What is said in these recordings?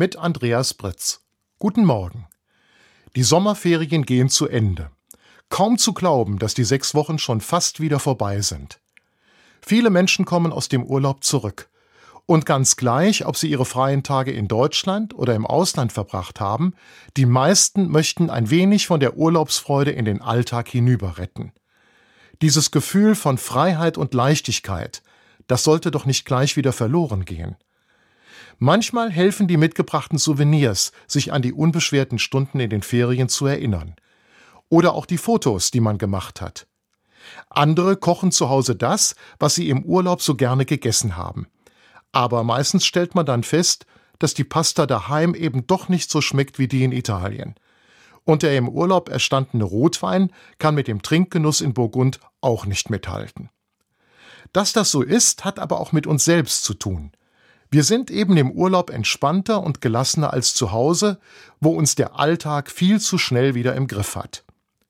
mit Andreas Britz. Guten Morgen. Die Sommerferien gehen zu Ende. Kaum zu glauben, dass die 6 Wochen schon fast wieder vorbei sind. Viele Menschen kommen aus dem Urlaub zurück. Und ganz gleich, ob sie ihre freien Tage in Deutschland oder im Ausland verbracht haben, die meisten möchten ein wenig von der Urlaubsfreude in den Alltag hinüber retten. Dieses Gefühl von Freiheit und Leichtigkeit, das sollte doch nicht gleich wieder verloren gehen. Manchmal helfen die mitgebrachten Souvenirs, sich an die unbeschwerten Stunden in den Ferien zu erinnern. Oder auch die Fotos, die man gemacht hat. Andere kochen zu Hause das, was sie im Urlaub so gerne gegessen haben. Aber meistens stellt man dann fest, dass die Pasta daheim eben doch nicht so schmeckt wie die in Italien. Und der im Urlaub erstandene Rotwein kann mit dem Trinkgenuss in Burgund auch nicht mithalten. Dass das so ist, hat aber auch mit uns selbst zu tun. Wir sind eben im Urlaub entspannter und gelassener als zu Hause, wo uns der Alltag viel zu schnell wieder im Griff hat.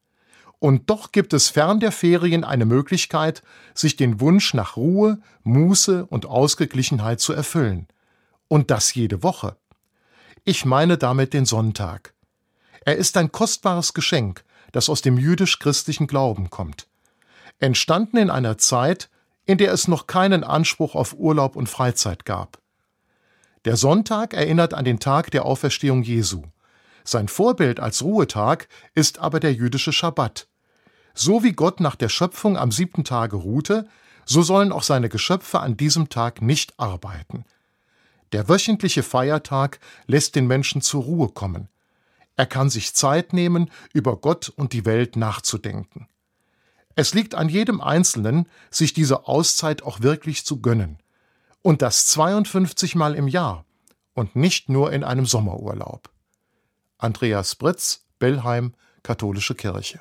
Und doch gibt es fern der Ferien eine Möglichkeit, sich den Wunsch nach Ruhe, Muße und Ausgeglichenheit zu erfüllen. Und das jede Woche. Ich meine damit den Sonntag. Er ist ein kostbares Geschenk, das aus dem jüdisch-christlichen Glauben kommt. Entstanden in einer Zeit, in der es noch keinen Anspruch auf Urlaub und Freizeit gab. Der Sonntag erinnert an den Tag der Auferstehung Jesu. Sein Vorbild als Ruhetag ist aber der jüdische Schabbat. So wie Gott nach der Schöpfung am 7. Tage ruhte, so sollen auch seine Geschöpfe an diesem Tag nicht arbeiten. Der wöchentliche Feiertag lässt den Menschen zur Ruhe kommen. Er kann sich Zeit nehmen, über Gott und die Welt nachzudenken. Es liegt an jedem Einzelnen, sich diese Auszeit auch wirklich zu gönnen. Und das 52 Mal im Jahr und nicht nur in einem Sommerurlaub. Andreas Britz, Bellheim, Katholische Kirche.